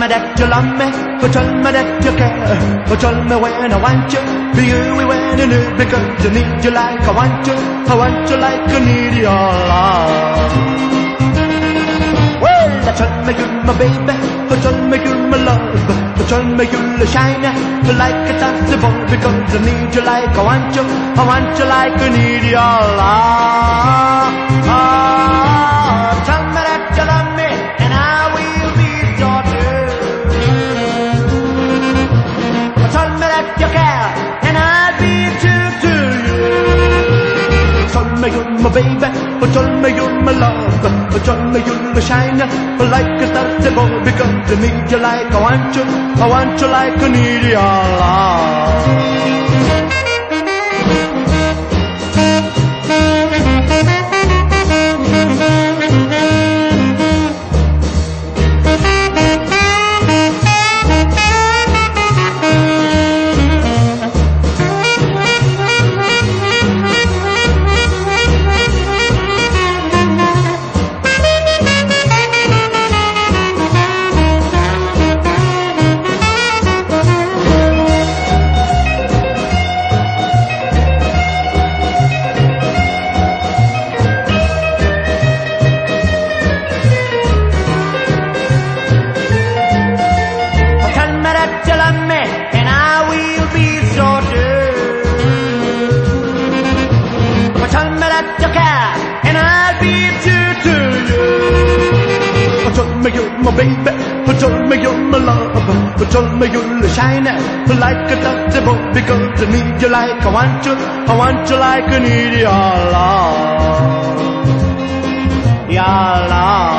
that you love me, but tell me that you care, but tell me when I want you, for you we when and it because I need you like I want you like I need your love. Well, tell me you're my baby, but tell me you're my love, but tell me you're shiny, like a touchable because I need you like I want you like I need your love. Tell me that you love me and I will be your true. Tell me that you care and I'll be true to you. Tell me you're my baby, but tell me you're my love, but tell me you're shiny, like a touchable because I need you like I want you like I need your love. My baby, but tell me you're my love, but tell me you're shiny, like a touchable because I need you like I want you like I need your love, your love.